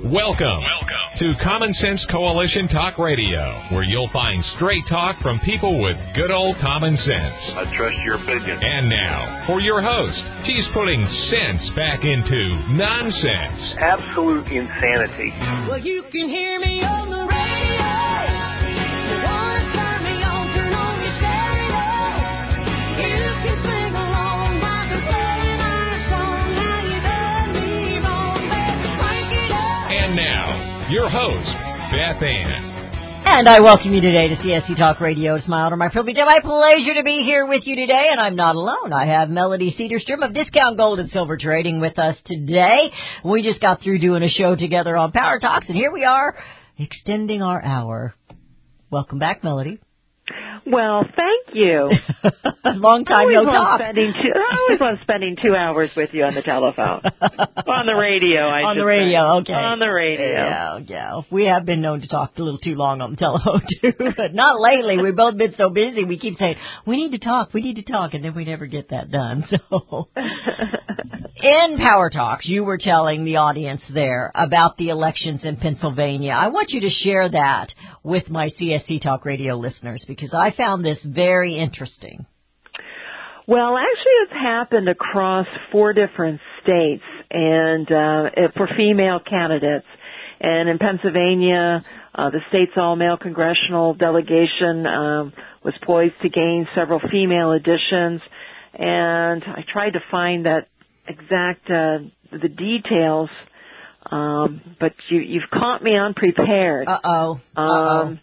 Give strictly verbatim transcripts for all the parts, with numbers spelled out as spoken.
Welcome, Welcome to Common Sense Coalition Talk Radio, where you'll find straight talk from people with good old common sense. I trust your opinion. And now, for your host, she's putting sense back into nonsense. Absolute insanity. Well, you can hear me on the radio. You want to turn me on, turn on your stereo. You can sing along while they're playing our song. How you done me wrong, baby, crank it up. And now, your host, Beth Ann. And I welcome you today to C S C Talk Radio. It's my honor, my privilege, and my pleasure to be here with you today. And I'm not alone. I have Melody Cedarstrom of Discount Gold and Silver Trading with us today. We just got through doing a show together on Power Talks, and here we are extending our hour. Welcome back, Melody. Well, thank you. Long time no talk. Spending two, I always love spending two hours with you on the telephone. On the radio, I On should the radio, say. okay. On the radio. Yeah, yeah. We have been known to talk a little too long on the telephone, too. But not lately. We've both been so busy, we keep saying, we need to talk, we need to talk, and then we never get that done. So, in Power Talks, you were telling the audience there about the elections in Pennsylvania. I want you to share that with my C S C Talk Radio listeners, because I found this very interesting. Well, actually, it's happened across four different states, and uh, for female candidates. And in Pennsylvania, uh, the state's all-male congressional delegation um, was poised to gain several female additions. And I tried to find that exact uh, the details, um, but you, you've caught me unprepared. Uh oh. Um,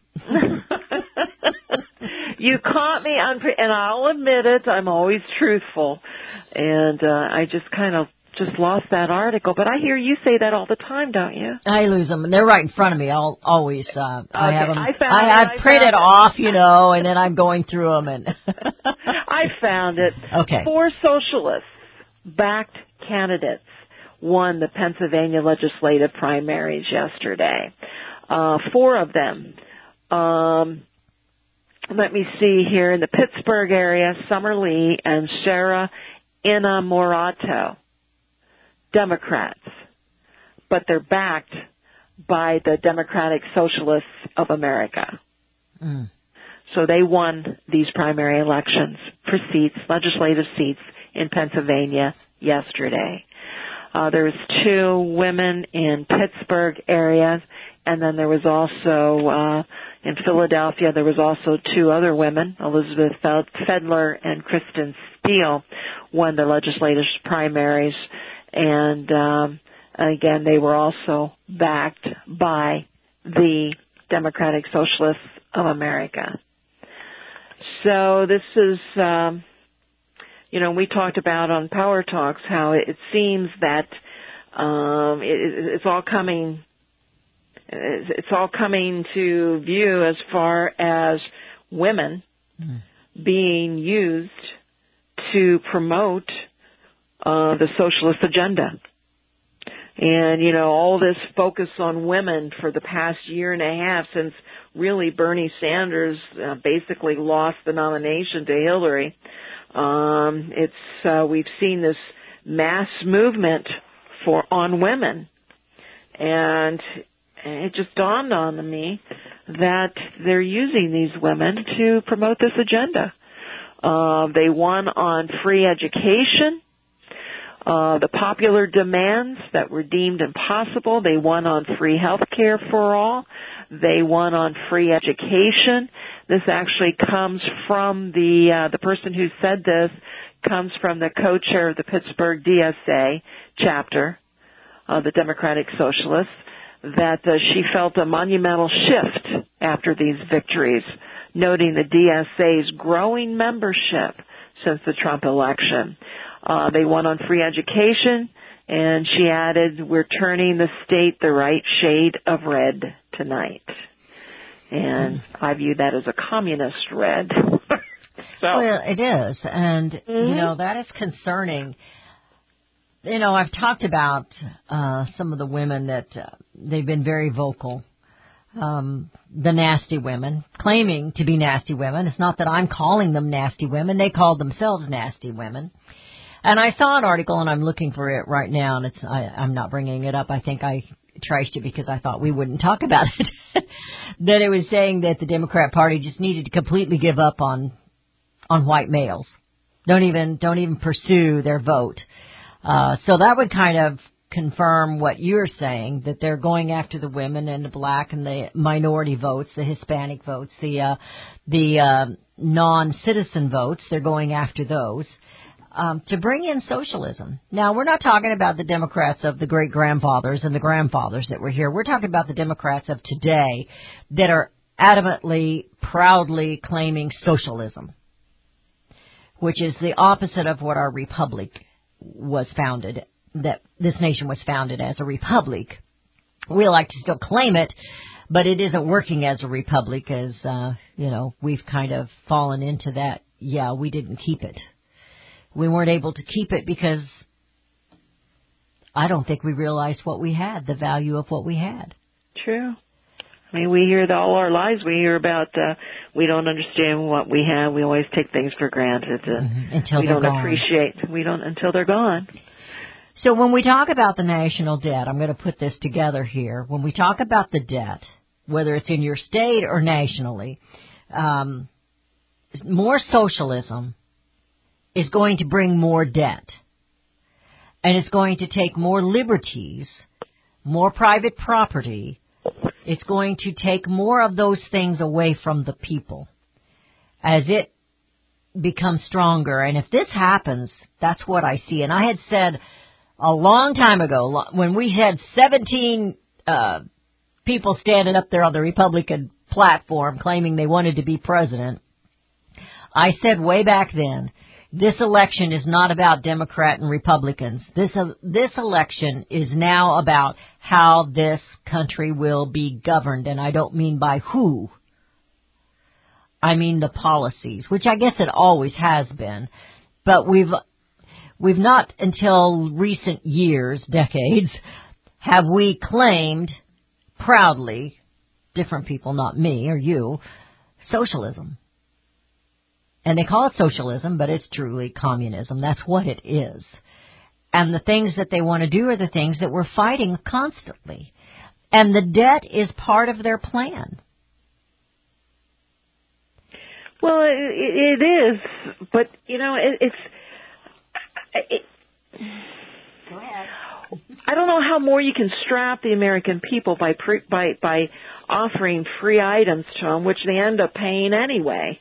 you caught me unpre- and I'll admit it. I'm always truthful, and uh, I just kind of just lost that article. But I hear you say that all the time, don't you? I lose them, and they're right in front of me. I'll always. Uh, I Okay, have them. I found I it, had I printed found it. off, you know, and then I'm going through them. And I found it. Okay. Four socialist-backed candidates won the Pennsylvania legislative primaries yesterday. Uh, four of them. Um, let me see here in the Pittsburgh area, Summer Lee and Sarah Innamorato, Democrats, but they're backed by the Democratic Socialists of America. Mm. So they won these primary elections for seats, legislative seats in Pennsylvania yesterday. Uh, there was two women in Pittsburgh area, and then there was also uh, in Philadelphia. There was also two other women, Elizabeth Fedler and Kristen Steele, won the legislative primaries, and um, again they were also backed by the Democratic Socialists of America. So this is. Um, You know, we talked about on Power Talks how it seems that um, it, it's all coming, it's all coming to view as far as women mm. being used to promote uh, the socialist agenda. And, you know, all this focus on women for the past year and a half since really Bernie Sanders uh, basically lost the nomination to Hillary. Um, it's, uh, we've seen this mass movement for, on women. And it just dawned on me that they're using these women to promote this agenda. Uh, they won on free education, uh, the popular demands that were deemed impossible. They won on free health care for all. They won on free education. This actually comes from the uh, the person who said this comes from the co-chair of the Pittsburgh D S A chapter, uh, the Democratic Socialists, that uh, she felt a monumental shift after these victories, noting the D S A's growing membership since the Trump election. Uh, they won on free education, and she added, "We're turning the state the right shade of red tonight." And I view that as a communist red. So. Well, it is. And, mm-hmm. you know, that is concerning. You know, I've talked about uh, some of the women that uh, they've been very vocal. Um, the nasty women, claiming to be nasty women. It's not that I'm calling them nasty women. They call themselves nasty women. And I saw an article, and I'm looking for it right now, and it's I, I'm not bringing it up. I think I trashed it because I thought we wouldn't talk about it. That it was saying that the Democrat Party just needed to completely give up on on white males. Don't even don't even pursue their vote. Uh, so that would kind of confirm what you're saying, that they're going after the women and the black and the minority votes, the Hispanic votes, the uh, the uh, non-citizen votes. They're going after those. Um, to bring in socialism. Now, we're not talking about the Democrats of the great-grandfathers and the grandfathers that were here. We're talking about the Democrats of today that are adamantly, proudly claiming socialism, which is the opposite of what our republic was founded, that this nation was founded as a republic. We like to still claim it, but it isn't working as a republic as, uh, you know, we've kind of fallen into that, yeah, we didn't keep it. We weren't able to keep it because I don't think we realized what we had, the value of what we had. True. I mean, we hear the, all our lives, we hear about uh, we don't understand what we have. We always take things for granted. Uh, mm-hmm. Until we they're don't gone. appreciate. We don't until they're gone. So when we talk about the national debt, I'm going to put this together here. When we talk about the debt, whether it's in your state or nationally, um, more socialism is going to bring more debt. And it's going to take more liberties, more private property. It's going to take more of those things away from the people as it becomes stronger. And if this happens, that's what I see. And I had said a long time ago, when we had seventeen uh, people standing up there on the Republican platform claiming they wanted to be president, I said way back then, this election is not about Democrat and Republicans. This uh, this election is now about how this country will be governed, and I don't mean by who. I mean the policies, which I guess it always has been, but we've we've not until recent years, decades, have we claimed proudly, different people, not me or you, socialism. And they call it socialism, but it's truly communism. That's what it is. And the things that they want to do are the things that we're fighting constantly. And the debt is part of their plan. Well, it, it is, but, you know, it, it's... It, Go ahead. I don't know how more you can strap the American people by pre, by by offering free items to them, which they end up paying anyway.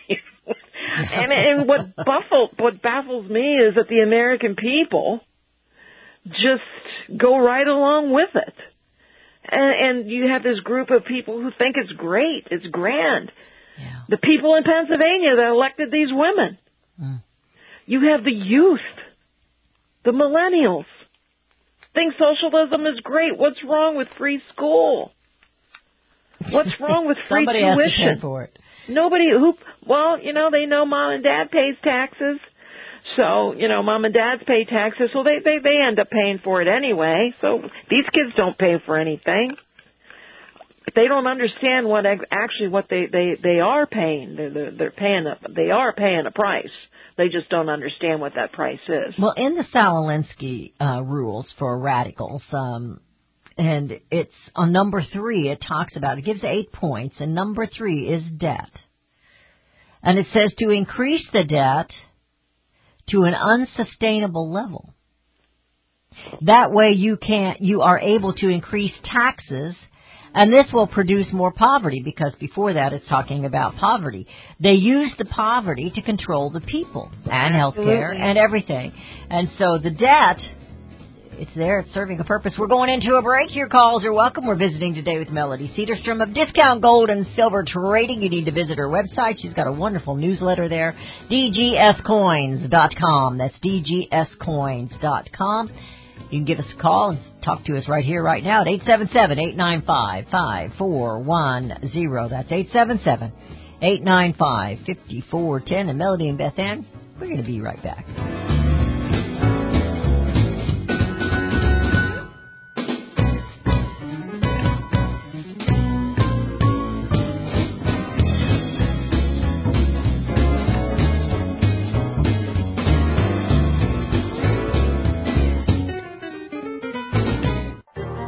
And, and what baffles what baffles me is that the American people just go right along with it, and, and you have this group of people who think it's great, it's grand. Yeah. The people in Pennsylvania that elected these women. Mm. You have the youth, the millennials, think socialism is great. What's wrong with free school? What's wrong with free Somebody tuition? has to pay for it. Nobody who, well, you know, they know mom and dad pays taxes. So, you know, mom and dads pay taxes, so they, they, they end up paying for it anyway. So these kids don't pay for anything. They don't understand what actually what they, they, they are paying. They're, they're, they're paying a, they are paying a price. They just don't understand what that price is. Well, in the Saul-Alinsky uh, rules for radicals, um, and it's on number three, it talks about, it gives eight points, and number three is debt. And it says to increase the debt to an unsustainable level. That way you can't, you are able to increase taxes, and this will produce more poverty, because before that it's talking about poverty. They use the poverty to control the people and healthcare and everything. And so the debt, it's there, it's serving a purpose. We're going into a break. Your calls are welcome. We're visiting today with Melody Cedarstrom of Discount Gold and Silver Trading. You need to visit her website. She's got a wonderful newsletter there, D G S coins dot com. That's D G S coins dot com. You can give us a call and talk to us right here, right now at eight seven seven, eight nine five, five four one zero. That's eight seven seven, eight nine five, five four one zero. And Melody and Beth Ann, we're going to be right back.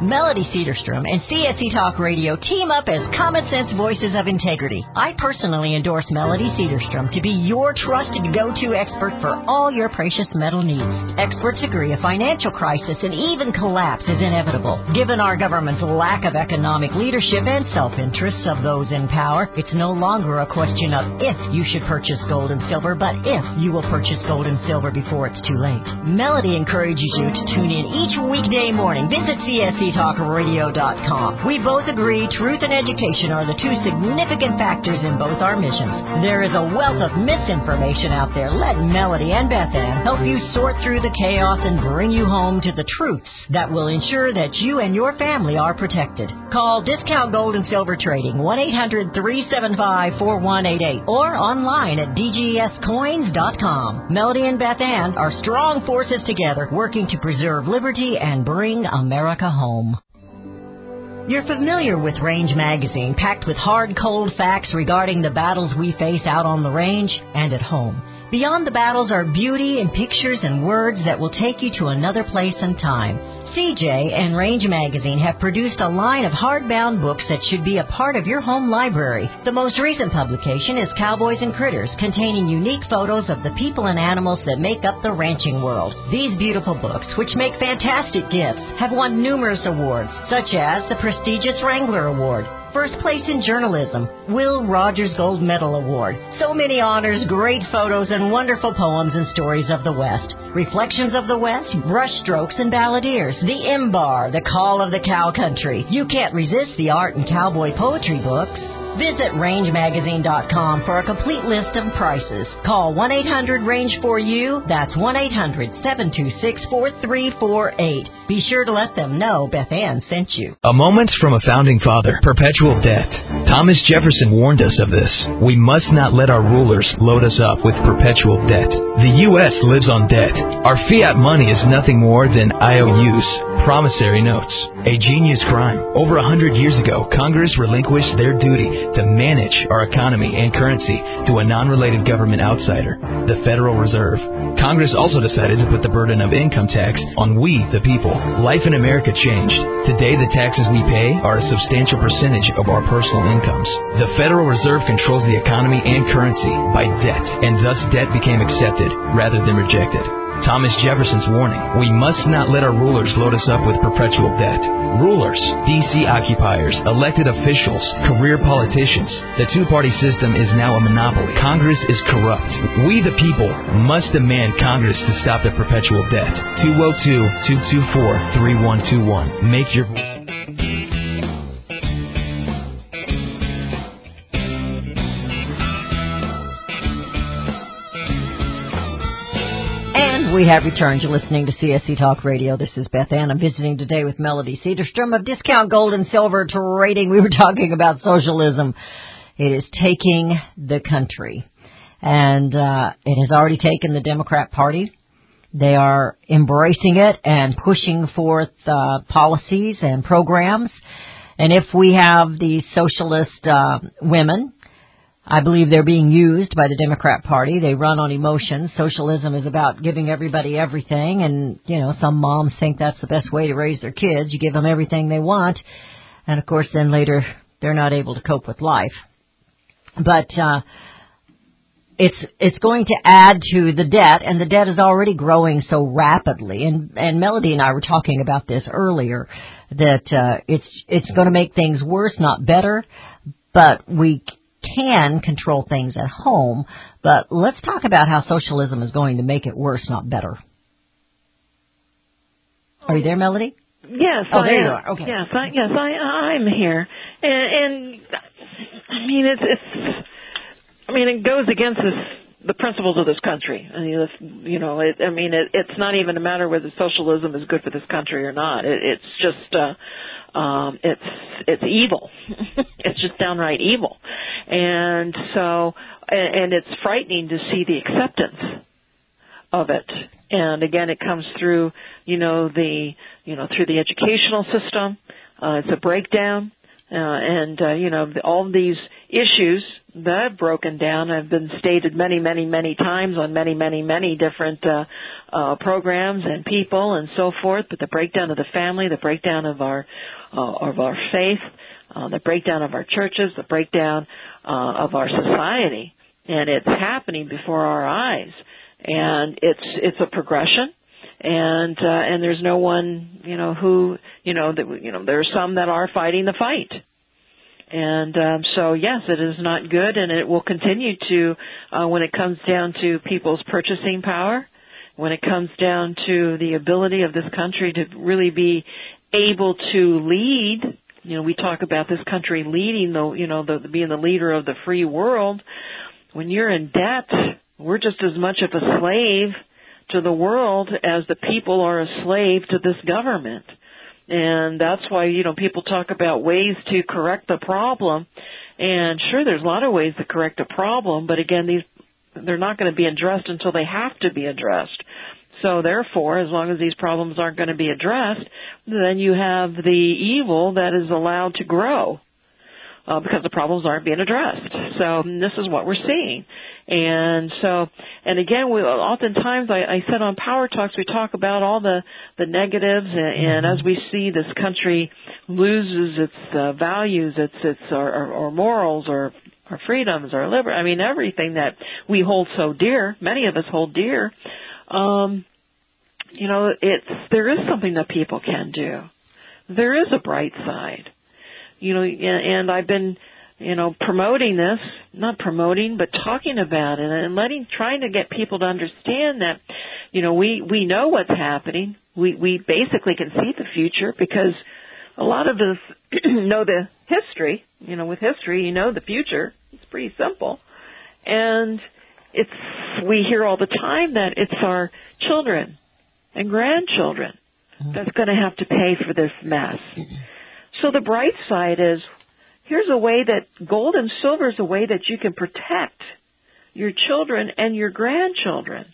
Melody Cedarstrom and C S C Talk Radio team up as common sense voices of integrity. I personally endorse Melody Cedarstrom to be your trusted go-to expert for all your precious metal needs. Experts agree a financial crisis and even collapse is inevitable. Given our government's lack of economic leadership and self-interests of those in power, it's no longer a question of if you should purchase gold and silver, but if you will purchase gold and silver before it's too late. Melody encourages you to tune in each weekday morning. Visit C S C talk radio dot com. We both agree truth and education are the two significant factors in both our missions. There is a wealth of misinformation out there. Let Melody and Beth Ann help you sort through the chaos and bring you home to the truths that will ensure that you and your family are protected. Call Discount Gold and Silver Trading, one eight hundred three seven five four one eight eight, or online at d g s coins dot com. Melody and Beth Ann are strong forces together, working to preserve liberty and bring America home. You're familiar with Range Magazine, packed with hard, cold facts regarding the battles we face out on the range and at home. Beyond the battles are beauty and pictures and words that will take you to another place and time. C J and Range Magazine have produced a line of hardbound books that should be a part of your home library. The most recent publication is Cowboys and Critters, containing unique photos of the people and animals that make up the ranching world. These beautiful books, which make fantastic gifts, have won numerous awards, such as the prestigious Wrangler Award, First Place in Journalism, Will Rogers Gold Medal Award. So many honors, great photos, and wonderful poems and stories of the West. Reflections of the West, Brushstrokes and Balladeers, The M-Bar, The Call of the Cow Country. You can't resist the art and cowboy poetry books. Visit range magazine dot com for a complete list of prices. Call one eight hundred range four U. That's one eight hundred seven two six four three four eight. Be sure to let them know Beth Ann sent you. A moment from a founding father. Perpetual debt. Thomas Jefferson warned us of this. We must not let our rulers load us up with perpetual debt. The U S lives on debt. Our fiat money is nothing more than I O Us, promissory notes. A genius crime. Over a hundred years ago, Congress relinquished their duty to manage our economy and currency to a non-related government outsider, the Federal Reserve. Congress also decided to put the burden of income tax on we, the people. Life in America changed. Today, the taxes we pay are a substantial percentage of our personal incomes. The Federal Reserve controls the economy and currency by debt, and thus debt became accepted rather than rejected. Thomas Jefferson's warning: we must not let our rulers load us up with perpetual debt. Rulers, D C occupiers, elected officials, career politicians. The two-party system is now a monopoly. Congress is corrupt. We, the people, must demand Congress to stop the perpetual debt. two oh two, two two four, three one two one. Make your... We have returned. You're listening to C S C Talk Radio. This is Beth Ann. I'm visiting today with Melody Cedarstrom of Discount Gold and Silver Trading. We were talking about socialism. It is taking the country, and uh, it has already taken the Democrat Party. They are embracing it and pushing forth uh, policies and programs. And if we have these socialist uh, women, I believe they're being used by the Democrat Party. They run on emotions. Socialism is about giving everybody everything, and, you know, some moms think that's the best way to raise their kids. You give them everything they want, and, of course, then later they're not able to cope with life. But uh it's it's going to add to the debt, and the debt is already growing so rapidly. And, and Melody and I were talking about this earlier, that uh it's it's going to make things worse, not better, but we can control things at home. But let's talk about how socialism is going to make it worse, not better. Are you there, Melody? Yes. Oh, I there am. you are. Okay. Yes, I, yes, I, I'm here, and, and I mean, it's, it's, I mean, it goes against this, the principles of this country. I mean, if, you know, it, I mean, it, it's not even a matter whether socialism is good for this country or not. It, it's just. Uh, Um, it's it's evil. It's just downright evil, and so and, and it's frightening to see the acceptance of it. And again, it comes through, you know, the you know through the educational system. Uh, it's a breakdown, uh, and uh, you know all these issues that have broken down have been stated many, many, many times on many, many, many different uh, uh, programs and people and so forth. But the breakdown of the family, the breakdown of our uh, of our faith, uh, the breakdown of our churches, the breakdown uh, of our society, and it's happening before our eyes. And it's it's a progression. And uh, and there's no one, you know, who, you know, that you know, there are some that are fighting the fight. And um, so, yes, it is not good, and it will continue to uh, when it comes down to people's purchasing power, when it comes down to the ability of this country to really be able to lead. You know, we talk about this country leading, the, you know, the, being the leader of the free world. When you're in debt, we're just as much of a slave to the world as the people are a slave to this government. And that's why, you know, people talk about ways to correct the problem. And sure, there's a lot of ways to correct a problem, but again, these they're not going to be addressed until they have to be addressed. So therefore, as long as these problems aren't going to be addressed, then you have the evil that is allowed to grow. Uh, because the problems aren't being addressed. So this is what we're seeing. And so, and again, we oftentimes, I, I said on Power Talks, we talk about all the, the negatives, and, and as we see this country loses its uh, values, its, its, our, our, our morals, our, our freedoms, our liberty, I mean, everything that we hold so dear, many of us hold dear, um, you know, it's, there is something that people can do. There is a bright side. You know, and I've been, you know, promoting this, not promoting, but talking about it and letting, trying to get people to understand that, you know, we, we know what's happening. We, we basically can see the future because a lot of us know the history. You know, with history, you know the future. It's pretty simple. And it's, we hear all the time that it's our children and grandchildren that's going to have to pay for this mess. So the bright side is, here's a way that gold and silver is a way that you can protect your children and your grandchildren.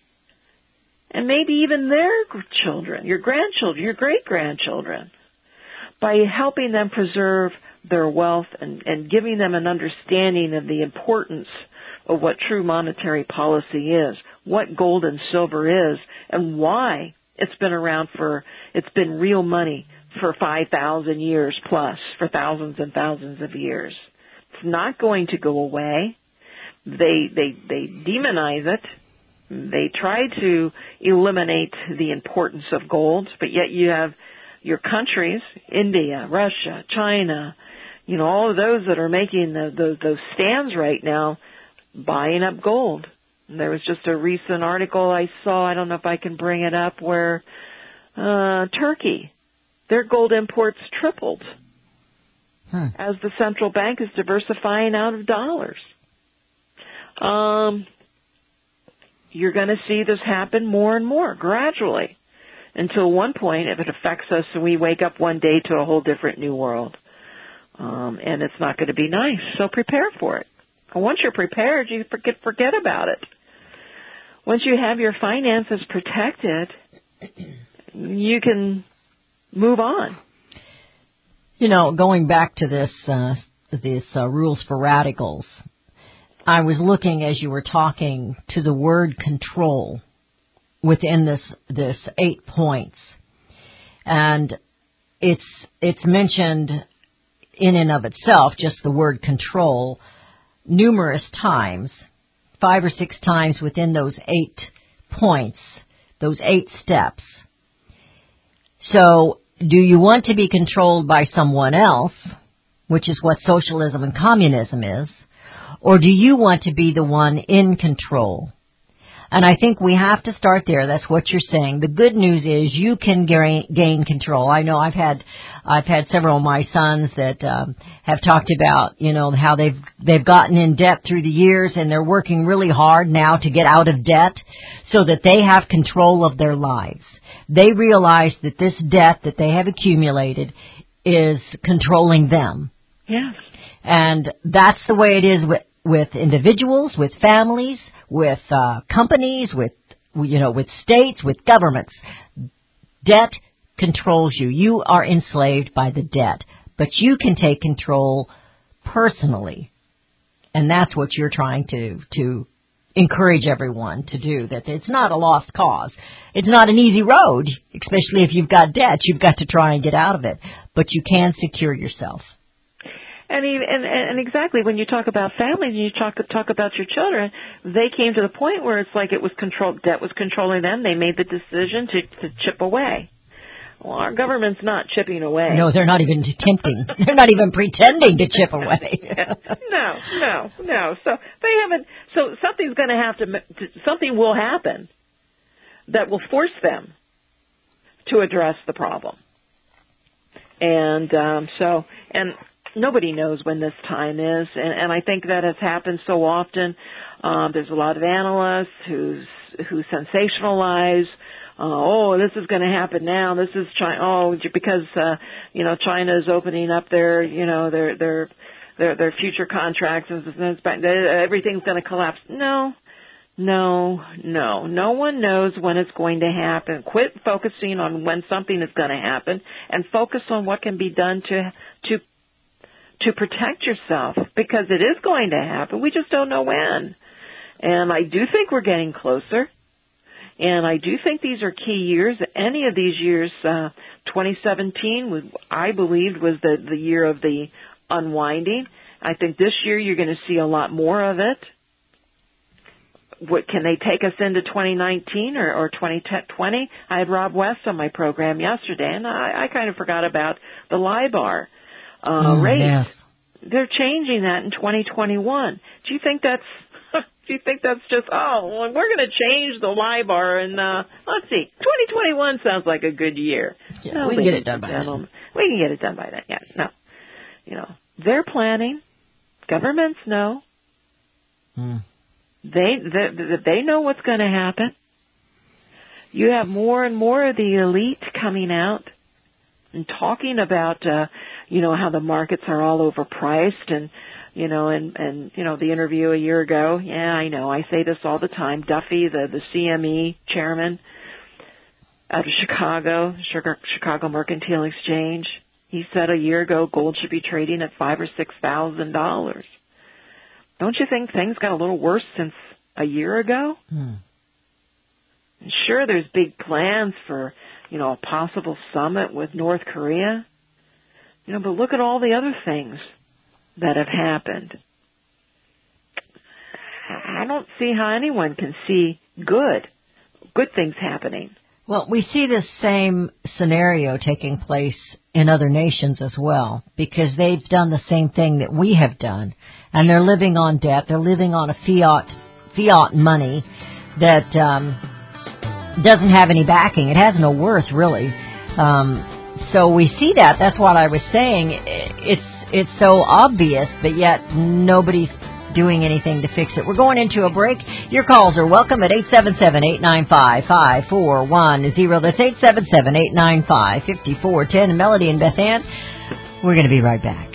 And maybe even their children, your grandchildren, your great-grandchildren, by helping them preserve their wealth and, and giving them an understanding of the importance of what true monetary policy is, what gold and silver is, and why it's been around for, it's been real money for five thousand years plus, for thousands and thousands of years. It's not going to go away. They, they, they demonize it. They try to eliminate the importance of gold, but yet you have your countries, India, Russia, China, you know, all of those that are making the, the, those stands right now, buying up gold. And there was just a recent article I saw, I don't know if I can bring it up, where uh, Turkey, their gold imports tripled hmm. as the central bank is diversifying out of dollars. Um, you're going to see this happen more and more gradually until one point, if it affects us and we wake up one day to a whole different new world. Um, and it's not going to be nice. So prepare for it. And once you're prepared, you forget, forget about it. Once you have your finances protected, you can move on. You know, going back to this, uh, this uh, rules for radicals, I was looking as you were talking to the word control within this this eight points, and it's it's mentioned in and of itself, just the word control, numerous times, five or six times within those eight points, those eight steps. So, do you want to be controlled by someone else, which is what socialism and communism is, or do you want to be the one in control? And I think we have to start there. That's what you're saying. The good news is you can gain, gain control. I know I've had I've had several of my sons that um, have talked about, you know, how they've they've gotten in debt through the years, and they're working really hard now to get out of debt so that they have control of their lives. They realize that this debt that they have accumulated is controlling them. Yes. And that's the way it is with, with individuals, with families, with uh, companies, with, you know, with states, with governments. Debt controls you. You are enslaved by the debt. But you can take control personally. And that's what you're trying to, to encourage everyone to do, that it's not a lost cause. It's not an easy road, especially if you've got debt. You've got to try and get out of it. But you can secure yourself. And, even, and and exactly when you talk about families and you talk talk about your children, they came to the point where it's like it was controlled, debt was controlling them. They made the decision to, to chip away. Well, our government's not chipping away. No, they're not even attempting. They're not even pretending to chip away. no, no, no. So they haven't. So something's going to have to. Something will happen that will force them to address the problem. And um, so and. Nobody knows when this time is, and, and I think that has happened so often. Um, there's a lot of analysts who's, who sensationalize, uh, oh, this is going to happen now. This is China. Oh, because uh, you know China is opening up their, you know, their their their, their future contracts, and everything's going to collapse. No, no, no. No one knows when it's going to happen. Quit focusing on when something is going to happen, and focus on what can be done to to. to protect yourself, because it is going to happen. We just don't know when. And I do think we're getting closer. And I do think these are key years. Any of these years, uh, twenty seventeen, was, I believed, was the, the year of the unwinding. I think this year you're going to see a lot more of it. What, can they take us into twenty nineteen or, or twenty twenty? I had Rob West on my program yesterday, and I, I kind of forgot about the LIBOR. Uh, mm, rate. Yes. They're changing that in twenty twenty-one. Do you think that's, do you think that's just, oh, well, we're going to change the LIBOR and, uh, let's see, twenty twenty-one sounds like a good year. Yeah, no, we can get it done by then. We can get it done by then, yeah, no. You know, they're planning. Governments know. Mm. They, they, they know what's going to happen. You have more and more of the elite coming out and talking about, uh, you know, how the markets are all overpriced, and, you know, and, and, you know, the interview a year ago, yeah, I know, I say this all the time, Duffy, the, the C M E chairman out of Chicago, Chicago Mercantile Exchange, he said a year ago gold should be trading at five or six thousand dollars. Don't you think things got a little worse since a year ago? Hmm. Sure, there's big plans for, you know, a possible summit with North Korea. You know, but look at all the other things that have happened. I don't see how anyone can see good, good things happening. Well, we see this same scenario taking place in other nations as well, because they've done the same thing that we have done, and they're living on debt. They're living on a fiat, fiat money that um, doesn't have any backing. It has no worth, really. Um, so we see that. That's what I was saying. It's it's so obvious, but yet nobody's doing anything to fix it. We're going into a break. Your calls are welcome at eight seven seven, eight nine five, five four one zero. That's eight seven seven, eight nine five, five four one zero. And Melody and Beth Ann, we're going to be right back.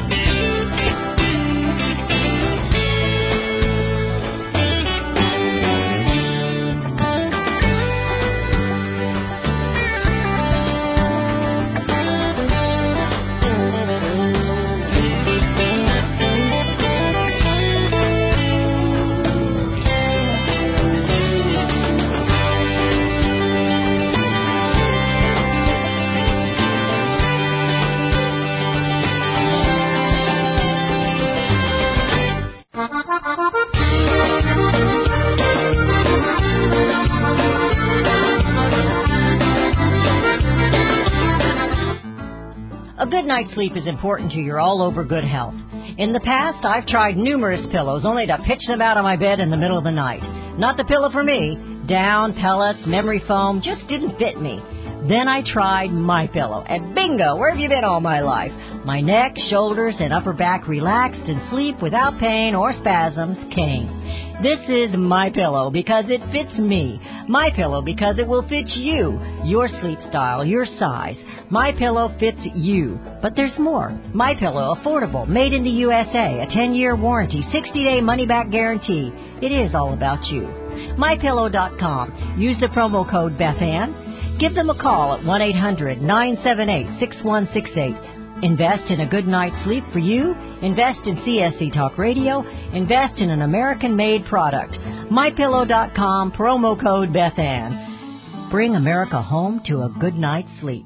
A good night's sleep is important to your all-over good health. In the past, I've tried numerous pillows only to pitch them out of my bed in the middle of the night. Not the pillow for me. Down, pellets, memory foam just didn't fit me. Then I tried MyPillow, and bingo, where have you been all my life? My neck, shoulders, and upper back relaxed, and sleep without pain or spasms came. This is MyPillow because it fits me. MyPillow because it will fit you, your sleep style, your size. MyPillow fits you. But there's more. MyPillow, affordable, made in the U S A, a ten-year warranty, sixty-day money-back guarantee. It is all about you. My Pillow dot com. Use the promo code Beth Ann. Give them a call at one eight hundred, nine seven eight, six one six eight. Invest in a good night's sleep for you. Invest in C S C Talk Radio. Invest in an American-made product. my pillow dot com, promo code Beth Ann. Bring America home to a good night's sleep.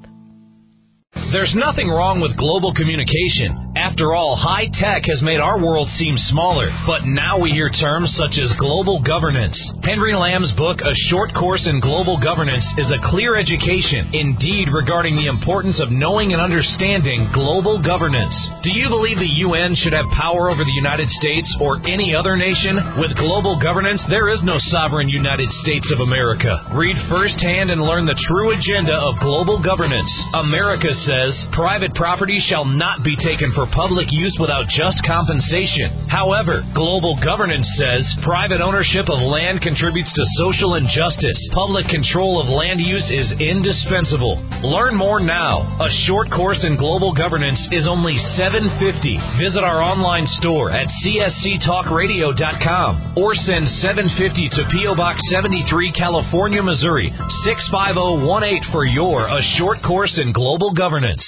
There's nothing wrong with global communication. After all, high tech has made our world seem smaller, but now we hear terms such as global governance. Henry Lamb's book, A Short Course in Global Governance, is a clear education, indeed, regarding the importance of knowing and understanding global governance. Do you believe the U N should have power over the United States or any other nation? With global governance, there is no sovereign United States of America. Read firsthand and learn the true agenda of global governance. America says private property shall not be taken for public use without just compensation. However, global governance says private ownership of land contributes to social injustice. Public control of land use is indispensable. Learn more now. A Short Course in Global Governance is only seven dollars and fifty cents. Visit our online store at c s c talk radio dot com or send seven dollars and fifty cents to P O. Box seventy-three, California, Missouri, six five zero one eight for your A Short Course in Global Governance.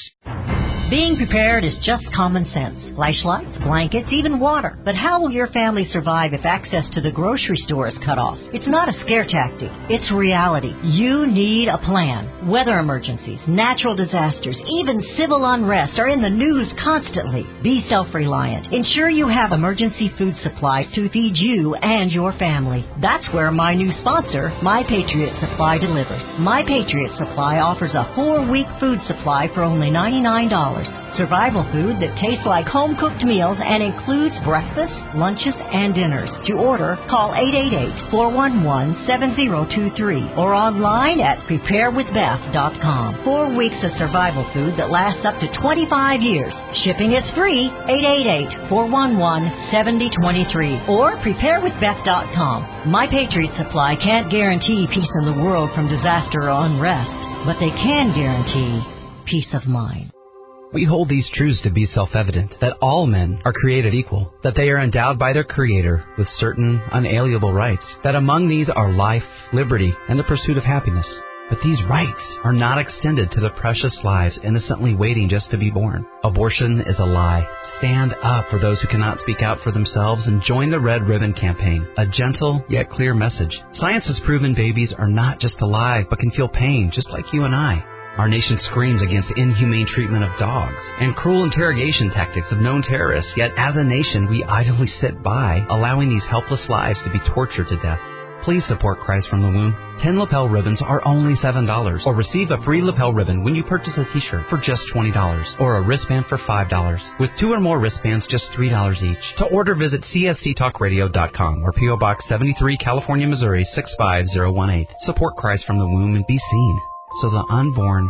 Being prepared is just common sense. Flashlights, blankets, even water. But how will your family survive if access to the grocery store is cut off? It's not a scare tactic. It's reality. You need a plan. Weather emergencies, natural disasters, even civil unrest are in the news constantly. Be self-reliant. Ensure you have emergency food supplies to feed you and your family. That's where my new sponsor, My Patriot Supply, delivers. My Patriot Supply offers a four-week food supply for only ninety-nine dollars. Survival food that tastes like home-cooked meals and includes breakfast, lunches, and dinners. To order, call eight eight eight, four one one, seven zero two three or online at prepare with beth dot com. Four weeks of survival food that lasts up to twenty-five years. Shipping is free. eight eight eight, four one one, seven zero two three or prepare with beth dot com. My Patriot Supply can't guarantee peace in the world from disaster or unrest, but they can guarantee peace of mind. We hold these truths to be self-evident, that all men are created equal, that they are endowed by their Creator with certain unalienable rights, that among these are life, liberty, and the pursuit of happiness. But these rights are not extended to the precious lives innocently waiting just to be born. Abortion is a lie. Stand up for those who cannot speak out for themselves and join the Red Ribbon Campaign, a gentle yet clear message. Science has proven babies are not just alive, but can feel pain just like you and I. Our nation screams against inhumane treatment of dogs and cruel interrogation tactics of known terrorists, yet as a nation we idly sit by, allowing these helpless lives to be tortured to death. Please support Christ from the Womb. Ten lapel ribbons are only seven dollars, or receive a free lapel ribbon when you purchase a t-shirt for just twenty dollars, or a wristband for five dollars. With two or more wristbands, just three dollars each. To order, visit c s c talk radio dot com or P O. Box seventy-three, California, Missouri, six five zero one eight. Support Christ from the Womb and be seen, so the unborn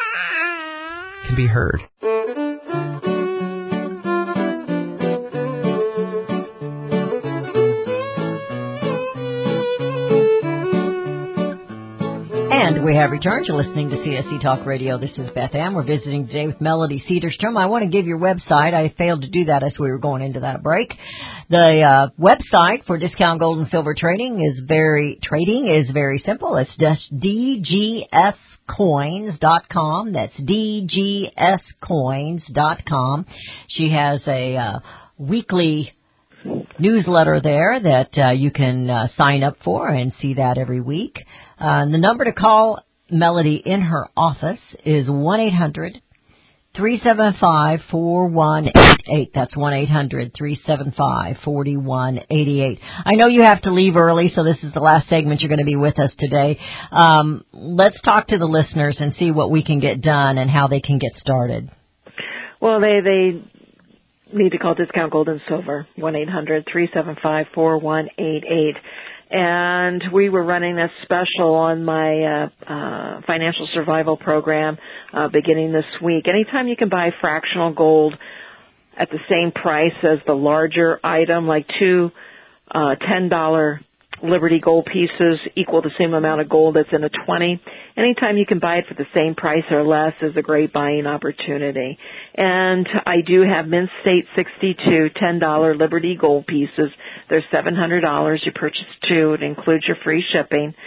can be heard. And we have returned to listening to C S C Talk Radio. This is Beth Ann. We're visiting today with Melody Cedarstrom. I want to give your website. I failed to do that as we were going into that break. The uh, website for Discount Gold and Silver Trading is very trading is very simple. It's just d g s coins dot com. That's d g s coins dot com. She has a uh, weekly newsletter there that uh, you can uh, sign up for and see that every week. Uh, the number to call Melody in her office is one eight hundred, three seven five, four one eight eight. That's one eight hundred, three seven five, four one eight eight. I know you have to leave early, so this is the last segment you're going to be with us today. Um, let's talk to the listeners and see what we can get done and how they can get started. Well, they they need to call Discount Gold and Silver, one eight hundred, three seven five, four one eight eight. And we were running a special on my uh, uh, financial survival program uh, beginning this week. Anytime you can buy fractional gold at the same price as the larger item, like two uh, ten dollar Liberty gold pieces equal the same amount of gold that's in a twenty. Anytime you can buy it for the same price or less is a great buying opportunity. And I do have Mint State sixty-two ten dollar Liberty gold pieces. They're seven hundred dollars. You purchase two. It includes your free shipping.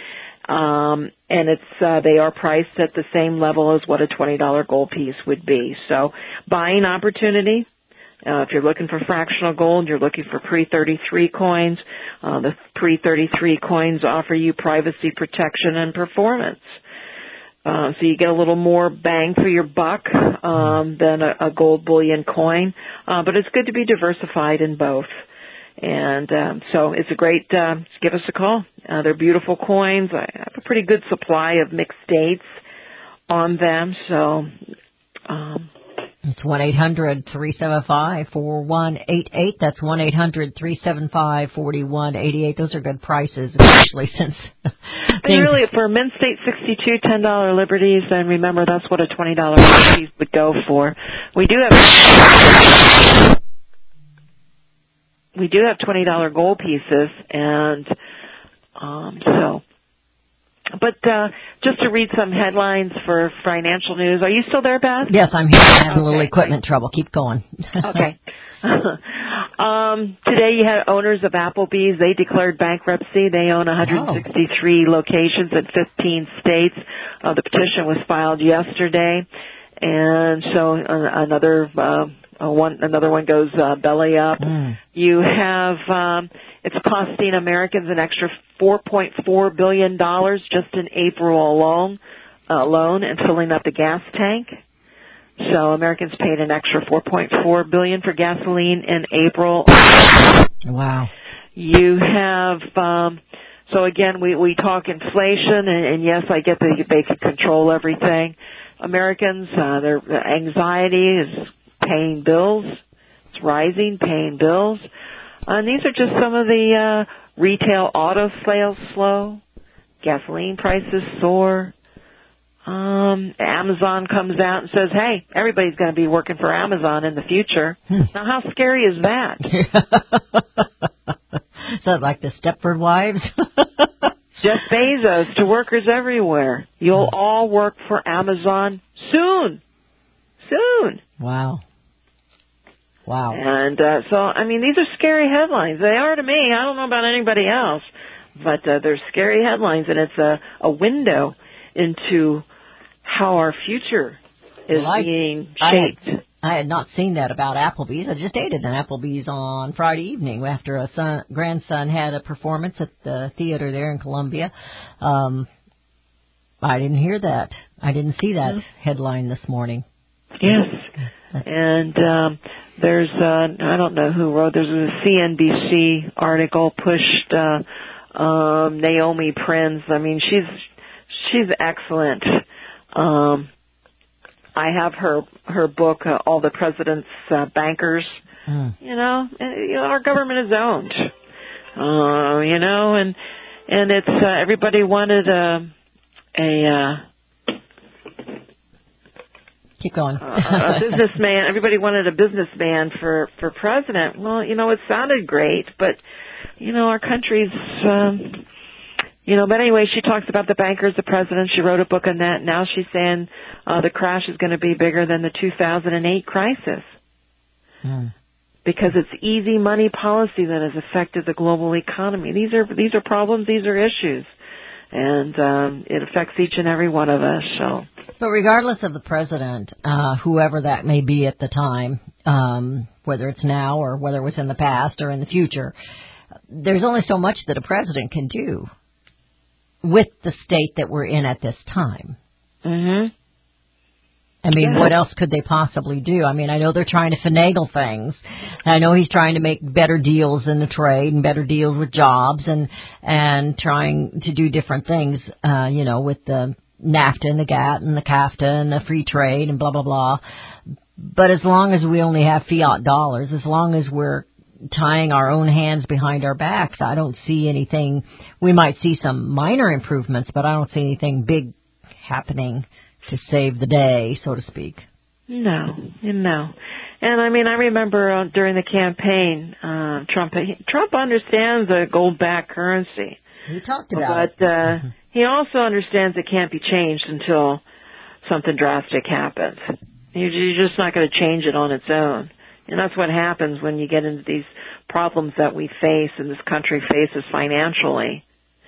Um, and it's, uh, they are priced at the same level as what a twenty dollars gold piece would be. So buying opportunity. Uh, if you're looking for fractional gold, you're looking for pre thirty-three coins. Uh, the pre thirty-three coins offer you privacy, protection, and performance. Uh, so you get a little more bang for your buck um, than a, a gold bullion coin. Uh, but it's good to be diversified in both. And um, so it's a great, uh, give us a call. Uh, they're beautiful coins. I have a pretty good supply of mixed dates on them. So um, it's one eight hundred three seven five four one eight eight. That's one eight hundred three seven five four one eight eight. Those are good prices, especially since and really for mint state sixty-two ten dollar liberties, and remember that's what a twenty dollar piece would go for. We do have we do have twenty dollar gold pieces, and um, so. But uh, just to read some headlines for financial news. Are you still there, Beth? Yes, I'm here. I'm having okay. a little equipment trouble. Keep going. Okay. um, today you had owners of Applebee's. They declared bankruptcy. They own one hundred sixty-three oh. locations in fifteen states. Uh, the petition was filed yesterday. And so uh, another uh, uh, one another one goes uh, belly up. Mm. You have um, it's costing Americans an extra four point four billion dollars just in April alone, uh, alone, and filling up the gas tank. So Americans paid an extra four point four billion dollars for gasoline in April. Wow. You have um, so again we we talk inflation, and, and yes, I get that they can control everything. Americans, uh, their anxiety is paying bills. It's rising, paying bills. And these are just some of the uh, retail auto sales slow. Gasoline prices soar. Um, Amazon comes out and says, hey, everybody's going to be working for Amazon in the future. Hmm. Now, how scary is that? Is that like the Stepford Wives? Jeff Bezos to workers everywhere. You'll all work for Amazon soon. Soon. Wow. Wow. And uh, so, I mean, these are scary headlines. They are to me. I don't know about anybody else. But uh, they're scary headlines, and it's a, a window into how our future is well, I, being shaped. I had, I had not seen that about Applebee's. I just ate at an Applebee's on Friday evening after a son, grandson had a performance at the theater there in Columbia. Um, I didn't hear that. I didn't see that mm-hmm. headline this morning. Yes. And um, there's, uh, I don't know who wrote, there's a C N B C article pushed uh, um, Naomi Prinz. I mean, she's she's excellent. Um, I have her her book, uh, All the President's uh, Bankers. Mm. You know, and, you know, our government is owned. Uh, you know, and and it's uh, everybody wanted a a. Uh, Keep going. uh, a businessman. Everybody wanted a businessman for for president. Well, you know, it sounded great, but you know, our country's. Um, You know, but anyway, she talks about the bankers, the president. She wrote a book on that. Now she's saying uh, the crash is going to be bigger than the two thousand eight crisis. Mm. Because it's easy money policy that has affected the global economy. These are these are problems. These are issues. And um, it affects each and every one of us. So, but regardless of the president, uh, whoever that may be at the time, um, whether it's now or whether it was in the past or in the future, there's only so much that a president can do with the state that we're in at this time. Mm-hmm. I mean, yeah. what else could they possibly do? I mean, I know they're trying to finagle things. I know he's trying to make better deals in the trade and better deals with jobs and and trying to do different things, uh, you know, with the NAFTA and the GATT and the CAFTA and the free trade and blah, blah, blah. But as long as we only have fiat dollars, as long as we're tying our own hands behind our backs, I don't see anything. We might see some minor improvements, but I don't see anything big happening to save the day, so to speak. No, no. And I mean, I remember uh, during the campaign, uh, Trump Trump understands a gold-backed currency. He talked about but, it. But uh, he also understands it can't be changed until something drastic happens. You're just not going to change it on its own. And that's what happens when you get into these problems that we face and this country faces financially.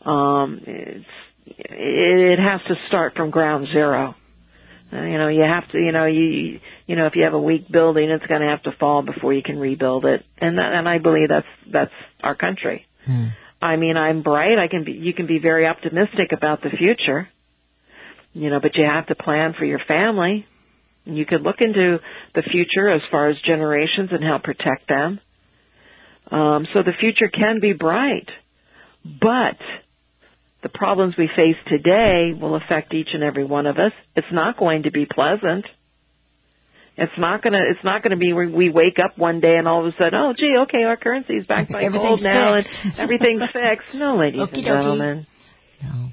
Um, it's, it has to start from ground zero. Uh, you know, you have to, you know, you, you know, if you have a weak building, it's going to have to fall before you can rebuild it. And that, and I believe that's, that's our country. Hmm. I mean, I'm bright. I can be, you can be very optimistic about the future, you know, but you have to plan for your family. You could look into the future as far as generations and help protect them. Um, so the future can be bright, but the problems we face today will affect each and every one of us. It's not going to be pleasant. It's not gonna. It's not gonna be where we wake up one day and all of a sudden, oh, gee, okay, our currency is back by gold now fixed. and everything's fixed. No, ladies Okey and dokey. gentlemen. No.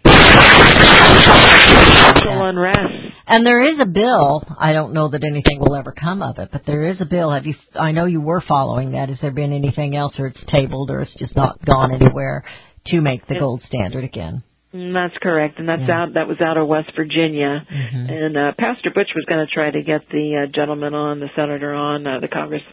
Social unrest. And there is a bill. I don't know that anything will ever come of it, but there is a bill. Have you? I know you were following that. Has there been anything else, or it's tabled, or it's just not gone anywhere to make the gold standard again? That's correct, and that's Yeah. out. That was out of West Virginia, Mm-hmm. and uh, Pastor Butch was going to try to get the uh, gentleman on, the senator on, uh, the Congress.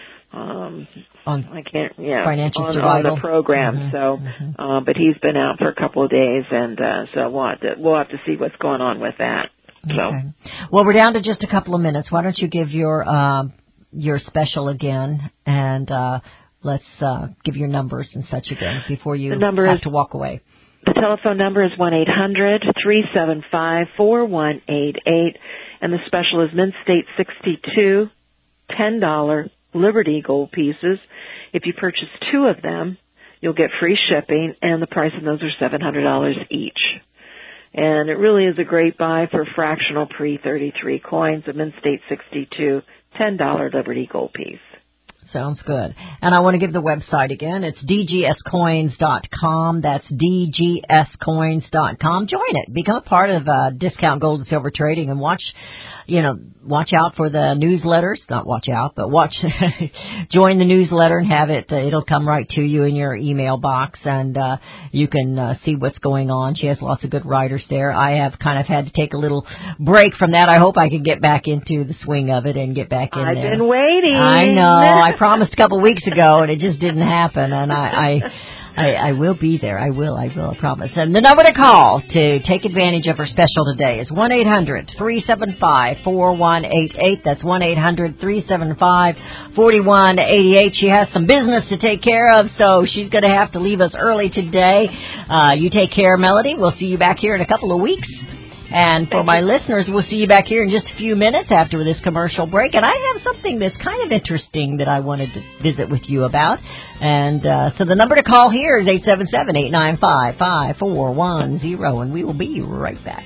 Um, On I can't. Yeah, financial on, on survival the program. Mm-hmm. So, Mm-hmm. uh, but he's been out for a couple of days, and uh, so we'll have to we'll have to see what's going on with that. So, Okay. Well, we're down to just a couple of minutes. Why don't you give your um, your special again, and uh, let's uh, give your numbers and such again before you The number have is- to walk away. the telephone number is one eight hundred three seven five four one eight eight, and the special is Mint State sixty-two, ten dollar Liberty gold pieces. If you purchase two of them, you'll get free shipping, and the price of those are seven hundred dollars each. And it really is a great buy for fractional pre thirty-three coins, a Mint State sixty-two, ten dollar Liberty gold piece. Sounds good. And I want to give the website again. It's d g s coins dot com. That's d g s coins dot com. Join it. Become a part of uh, Discount Gold and Silver Trading, and watch, you know, watch out for the newsletters. Not watch out, but watch, join the newsletter and have it. Uh, it'll come right to you in your email box, and uh, you can uh, see what's going on. She has lots of good writers there. I have kind of had to take a little break from that. I hope I can get back into the swing of it and get back in I've there. been waiting. I know. I promised a couple weeks ago, and it just didn't happen. And I, I, I, I will be there. I will. I will. I promise. And the number to call to take advantage of her special today is one eight hundred three seven five four one eight eight. That's one eight hundred three seven five four one eight eight. She has some business to take care of, so she's going to have to leave us early today. Uh, you take care, Melody. We'll see you back here in a couple of weeks. And for my listeners, we'll see you back here in just a few minutes after this commercial break. And I have something that's kind of interesting that I wanted to visit with you about. And uh, so the number to call here is eight seven seven, eight nine five, five four one zero. And we will be right back.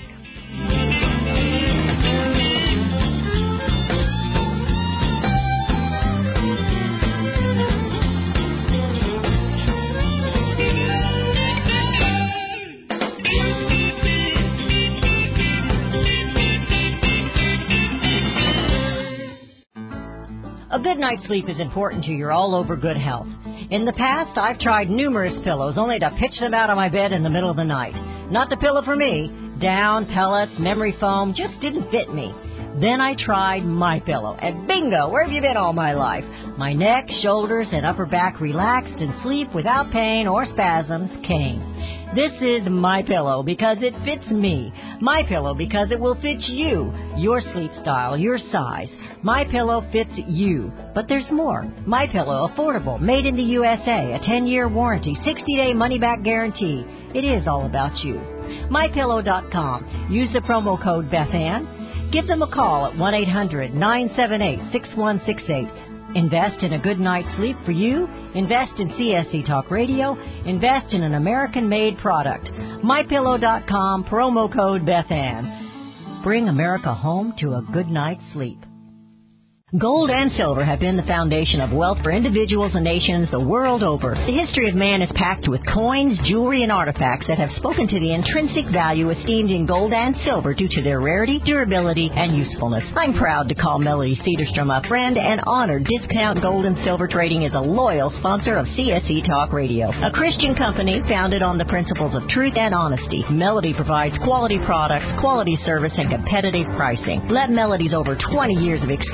A good night's sleep is important to your all-over good health. In the past, I've tried numerous pillows only to pitch them out of my bed in the middle of the night. Not the pillow for me. Down, pellets, memory foam just didn't fit me. Then I tried MyPillow, and bingo, where have you been all my life? My neck, shoulders, and upper back relaxed, and sleep without pain or spasms came. This is MyPillow because it fits me. MyPillow because it will fit you, your sleep style, your size. MyPillow fits you. But there's more. MyPillow, affordable, made in the U S A, a ten-year warranty, sixty-day money-back guarantee. It is all about you. My Pillow dot com. Use the promo code BethAnn. Give them a call at one eight hundred nine seven eight six one six eight. Invest in a good night's sleep for you. Invest in C S C Talk Radio. Invest in an American-made product. My Pillow dot com, promo code BethAnn. Bring America home to a good night's sleep. Gold and silver have been the foundation of wealth for individuals and nations the world over. The history of man is packed with coins, jewelry, and artifacts that have spoken to the intrinsic value esteemed in gold and silver due to their rarity, durability, and usefulness. I'm proud to call Melody Cedarstrom a friend and honored Discount Gold and Silver Trading is a loyal sponsor of C S C Talk Radio, a Christian company founded on the principles of truth and honesty. Melody provides quality products, quality service, and competitive pricing. Let Melody's over twenty years of experience in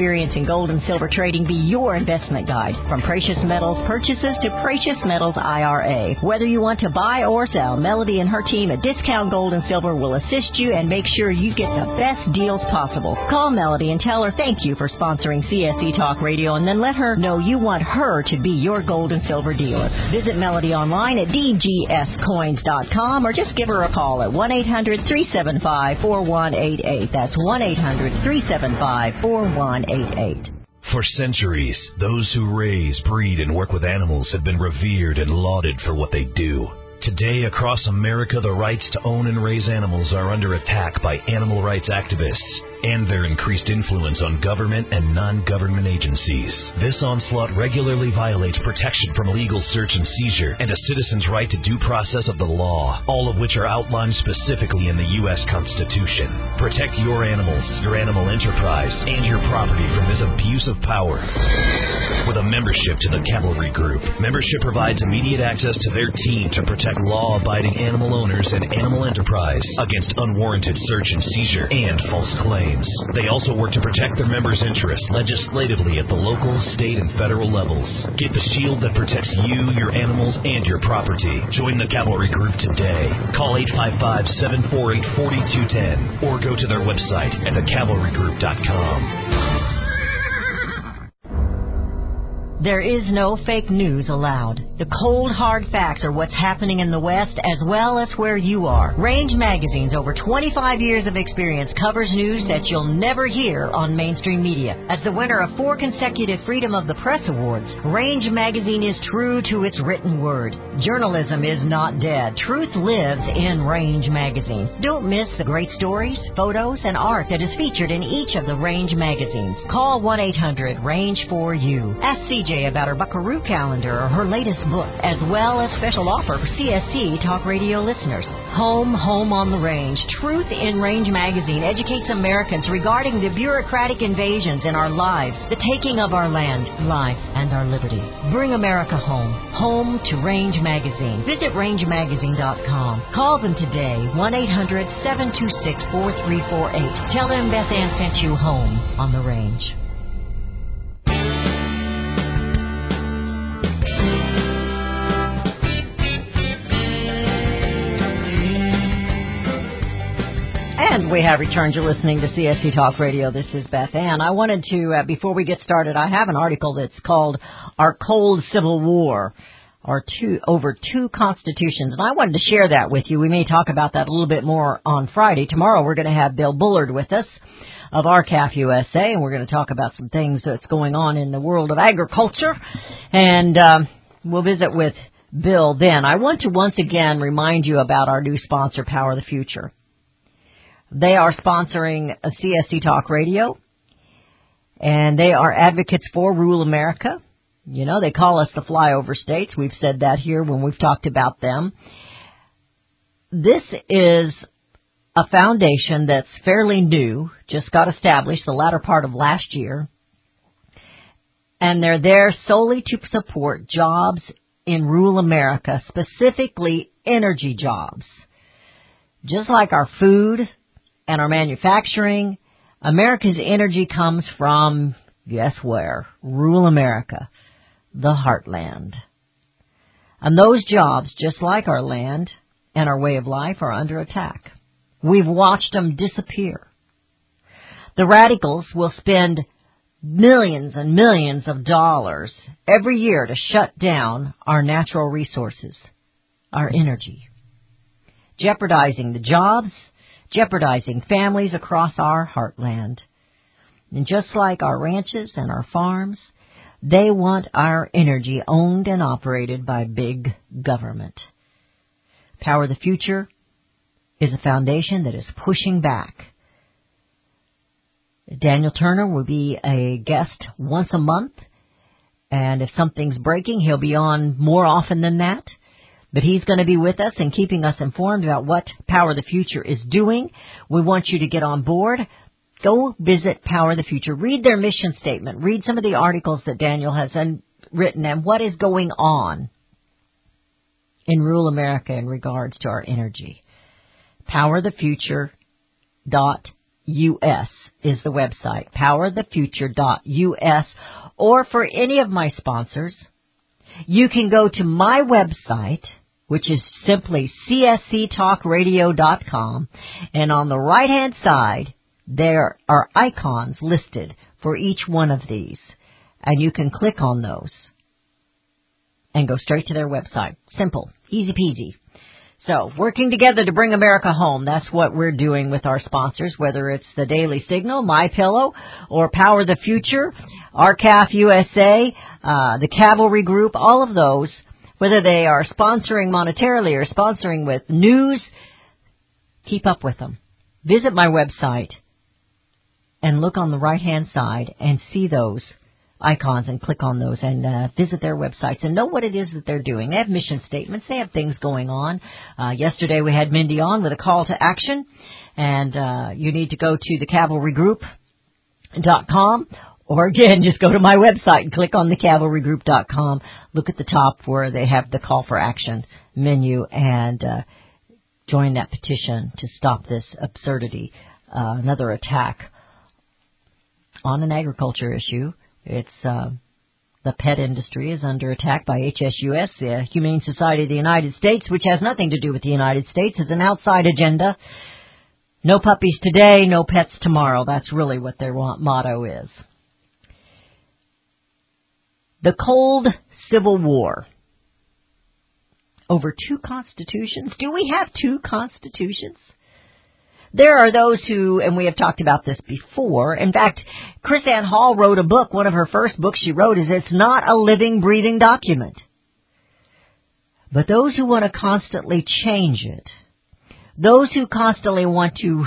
Gold and Silver Trading be your investment guide. From precious metals purchases to precious metals I R A. Whether you want to buy or sell, Melody and her team at Discount Gold and Silver will assist you and make sure you get the best deals possible. Call Melody and tell her thank you for sponsoring C S C Talk Radio, and then let her know you want her to be your gold and silver dealer. Visit Melody online at d g s coins dot com or just give her a call at one eight hundred three seven five four one eight eight. That's one eight hundred three seven five four one eight eight. For centuries, those who raise, breed, and work with animals have been revered and lauded for what they do. Today, across America, the rights to own and raise animals are under attack by animal rights activists and their increased influence on government and non-government agencies. This onslaught regularly violates protection from illegal search and seizure and a citizen's right to due process of the law, all of which are outlined specifically in the U S Constitution. Protect your animals, your animal enterprise, and your property from this abuse of power. With a membership to the Cavalry Group, membership provides immediate access to their team to protect law-abiding animal owners and animal enterprise against unwarranted search and seizure and false claims. They also work to protect their members' interests legislatively at the local, state, and federal levels. Get the shield that protects you, your animals, and your property. Join the Cavalry Group today. Call eight five five, seven four eight, four two one zero or go to their website at the cavalry group dot com. There is no fake news allowed. The cold, hard facts are what's happening in the West as well as where you are. Range Magazine's over twenty-five years of experience covers news that you'll never hear on mainstream media. As the winner of four consecutive Freedom of the Press Awards, Range Magazine is true to its written word. Journalism is not dead. Truth lives in Range Magazine. Don't miss the great stories, photos, and art that is featured in each of the Range magazines. Call one eight hundred range four U. Ask C J about her Buckaroo calendar or her latest book, as well as special offer for C S C Talk Radio listeners. Home, Home on the Range. Truth in Range Magazine educates Americans regarding the bureaucratic invasions in our lives, the taking of our land, life, and our liberty. Bring America home. Home to Range Magazine. Visit range magazine dot com. Call them today, one eight hundred seven two six four three four eight. Tell them Beth Ann sent you home on the Range. And we have returned. You're listening to C S C Talk Radio. This is Beth Ann. I wanted to, uh, before we get started, I have an article that's called Our Cold Civil War, or two, over two constitutions. And I wanted to share that with you. We may talk about that a little bit more on Friday. Tomorrow we're going to have Bill Bullard with us of R C A F U S A, and we're going to talk about some things that's going on in the world of agriculture. And um, we'll visit with Bill then. I want to once again remind you about our new sponsor, Power the Future. They are sponsoring a C S C Talk Radio, and they are advocates for rural America. You know, they call us the flyover states. We've said that here when we've talked about them. This is a foundation that's fairly new, just got established the latter part of last year, and they're there solely to support jobs in rural America, specifically energy jobs. Just like our food and our manufacturing, America's energy comes from, guess where? Rural America, the heartland. And those jobs, just like our land and our way of life, are under attack. We've watched them disappear. The radicals will spend millions and millions of dollars every year to shut down our natural resources, our energy, jeopardizing the jobs, jeopardizing families across our heartland. And just like our ranches and our farms, they want our energy owned and operated by big government. Power the Future is a foundation that is pushing back. Daniel Turner will be a guest once a month, and if something's breaking, he'll be on more often than that. But he's going to be with us and keeping us informed about what Power the Future is doing. We want you to get on board. Go visit Power the Future. Read their mission statement. Read some of the articles that Daniel has written and what is going on in rural America in regards to our energy. power the future dot U S is the website, power the future dot U S. Or for any of my sponsors, you can go to my website, which is simply C S C talk radio dot com, and on the right-hand side, there are icons listed for each one of these, and you can click on those and go straight to their website. Simple, easy peasy. So, working together to bring America home, that's what we're doing with our sponsors, whether it's the Daily Signal, MyPillow, or Power the Future, R C A F U S A, uh, the Cavalry Group, all of those, whether they are sponsoring monetarily or sponsoring with news, keep up with them. Visit my website and look on the right-hand side and see those icons and click on those and uh, visit their websites and know what it is that they're doing. They have mission statements. They have things going on. Uh, yesterday we had Mindy on with a call to action, and uh, you need to go to the cavalry group dot com, or again, just go to my website and click on the cavalry group dot com. Look at the top where they have the call for action menu and uh, join that petition to stop this absurdity, uh, another attack on an agriculture issue. It's uh, the pet industry is under attack by H S U S, the Humane Society of the United States, which has nothing to do with the United States. It's an outside agenda. No puppies today, no pets tomorrow. That's really what their motto is. The cold Civil War over two constitutions. Do we have two constitutions? There are those who, and we have talked about this before. In fact, Chris Ann Hall wrote a book. One of her first books she wrote is It's Not a Living, Breathing Document. But those who want to constantly change it, those who constantly want to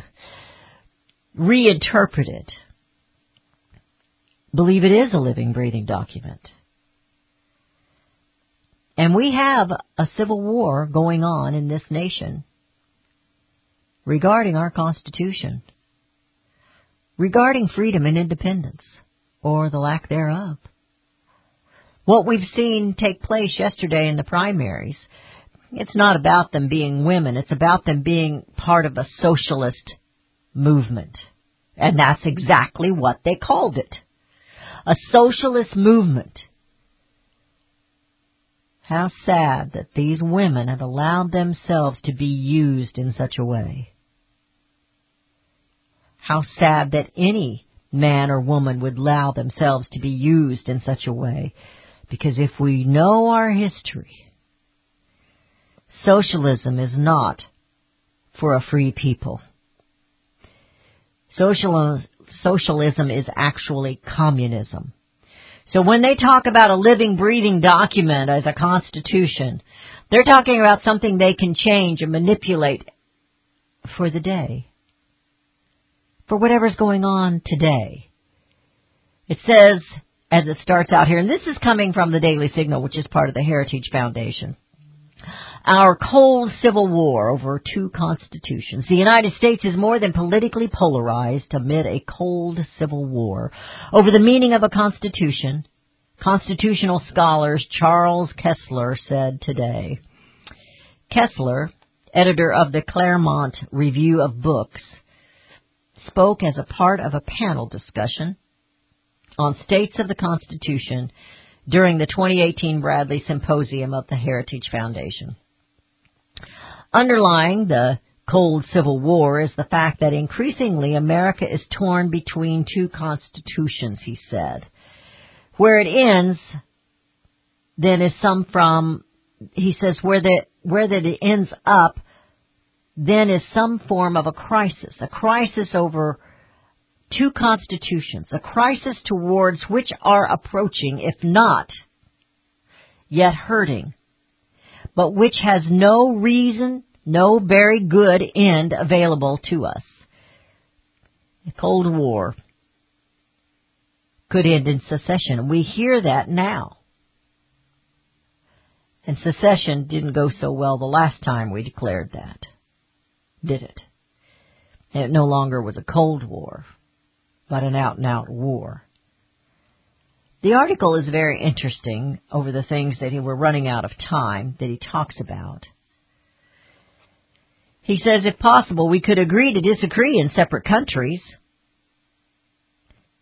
reinterpret it, believe it is a living, breathing document. And we have a civil war going on in this nation regarding our Constitution, regarding freedom and independence, or the lack thereof. What we've seen take place yesterday in the primaries, it's not about them being women, it's about them being part of a socialist movement. And that's exactly what they called it. A socialist movement. How sad that these women have allowed themselves to be used in such a way. How sad that any man or woman would allow themselves to be used in such a way. Because if we know our history, socialism is not for a free people. Socialism, socialism is actually communism. So when they talk about a living, breathing document as a constitution, they're talking about something they can change and manipulate for the day, for whatever's going on today. It says, as it starts out here, and this is coming from the Daily Signal, which is part of the Heritage Foundation, our cold civil war over two constitutions. The United States is more than politically polarized amid a cold civil war over the meaning of a constitution. Constitutional scholar Charles Kessler said today. Kessler, editor of the Claremont Review of Books, spoke as a part of a panel discussion on states of the Constitution during the twenty eighteen Bradley Symposium of the Heritage Foundation. Underlying the cold civil war is the fact that increasingly America is torn between two constitutions, he said. Where it ends, then is some from, he says, where the, where that it ends up, then is some form of a crisis, a crisis over two constitutions, a crisis towards which are approaching, if not yet hurting, but which has no reason, no very good end available to us. The Cold War could end in secession. We hear that now. And secession didn't go so well the last time we declared that, did it? And it no longer was a Cold War, but an out-and-out war. The article is very interesting over the things that he, we're running out of time that he talks about. He says, if possible, we could agree to disagree in separate countries.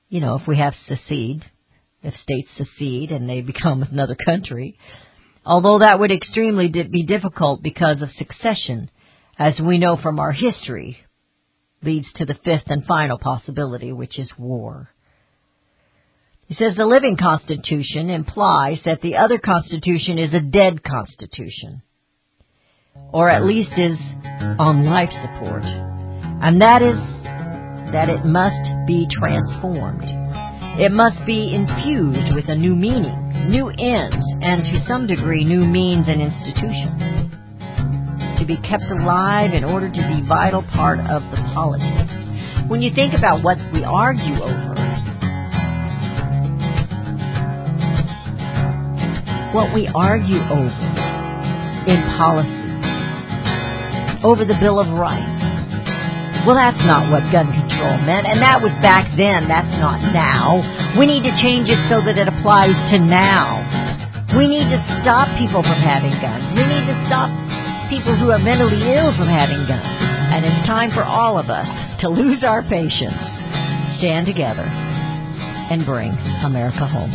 you know, if we have secede, if states secede and they become another country, although that would extremely be difficult because of succession, as we know from our history, leads to the fifth and final possibility, which is war. He says the living Constitution implies that the other Constitution is a dead Constitution, or at least is on life support, and that is that it must be transformed. It must be infused with a new meaning, new ends, and to some degree new means and institutions, to be kept alive in order to be a vital part of the politics. When you think about what we argue over, what we argue over in policy, over the Bill of Rights, well, that's not what gun control meant, and that was back then. That's not now. We need to change it so that it applies to now. We need to stop people from having guns. We need to stop people who are mentally ill from having guns. And it's time for all of us to lose our patience, stand together, and bring America home.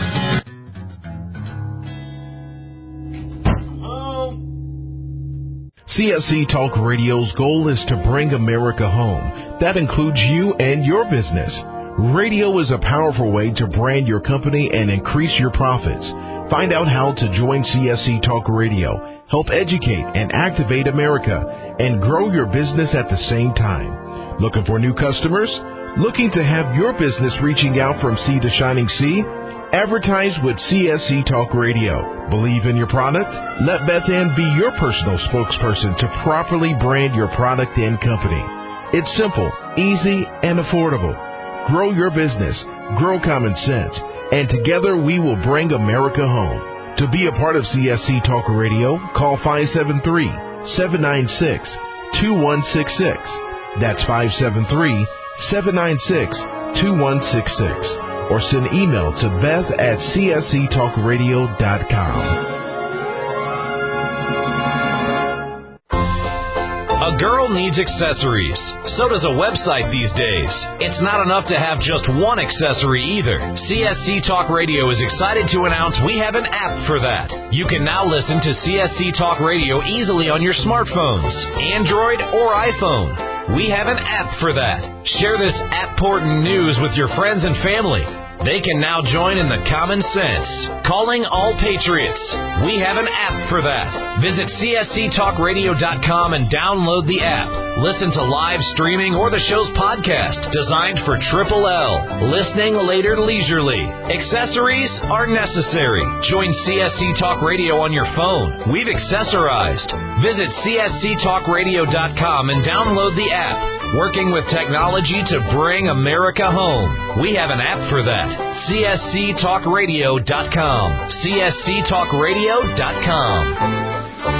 C S C Talk Radio's goal is to bring America home. That includes you and your business. Radio is a powerful way to brand your company and increase your profits. Find out how to join C S C Talk Radio, help educate and activate America, and grow your business at the same time. Looking for new customers? Looking to have your business reaching out from sea to shining sea? Advertise with C S C Talk Radio. Believe in your product? Let Beth Ann be your personal spokesperson to properly brand your product and company. It's simple, easy, and affordable. Grow your business, grow common sense, and together we will bring America home. To be a part of C S C Talk Radio, call five seven three, seven nine six, two one six six. That's five seven three, seven nine six, two one six six. Or send email to beth at c s c talk radio dot com. A girl needs accessories. So does a website these days. It's not enough to have just one accessory either. C S C Talk Radio is excited to announce we have an app for that. You can now listen to C S C Talk Radio easily on your smartphones, Android or iPhone. We have an app for that. Share this app-portant news with your friends and family. They can now join in the common sense. Calling all patriots. We have an app for that. Visit c s c talk radio dot com and download the app. Listen to live streaming or the show's podcast, designed for Triple L. Listening later leisurely. Accessories are necessary. Join C S C Talk Radio on your phone. We've accessorized. Visit c s c talk radio dot com and download the app. Working with technology to bring America home. We have an app for that. c s c talk radio dot com. c s c talk radio dot com.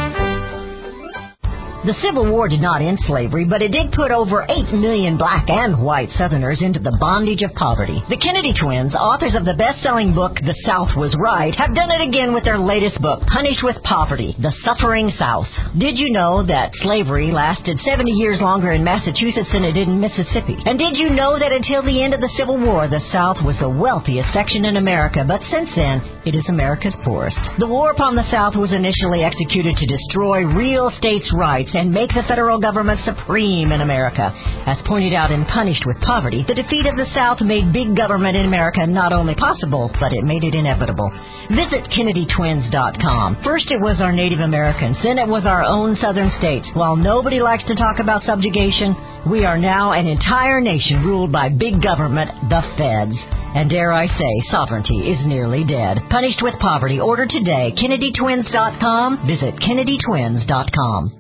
The Civil War did not end slavery, but it did put over eight million black and white Southerners into the bondage of poverty. The Kennedy twins, authors of the best-selling book, The South Was Right, have done it again with their latest book, Punished with Poverty, The Suffering South. Did you know that slavery lasted seventy years longer in Massachusetts than it did in Mississippi? And did you know that until the end of the Civil War, the South was the wealthiest section in America, but since then, it is America's poorest? The war upon the South was initially executed to destroy real states' rights and make the federal government supreme in America. As pointed out in Punished with Poverty, the defeat of the South made big government in America not only possible, but it made it inevitable. Visit Kennedy Twins dot com. First it was our Native Americans, then it was our own southern states. While nobody likes to talk about subjugation, we are now an entire nation ruled by big government, the feds. And dare I say, sovereignty is nearly dead. Punished with Poverty. Order today. Kennedy Twins dot com. Visit Kennedy Twins dot com.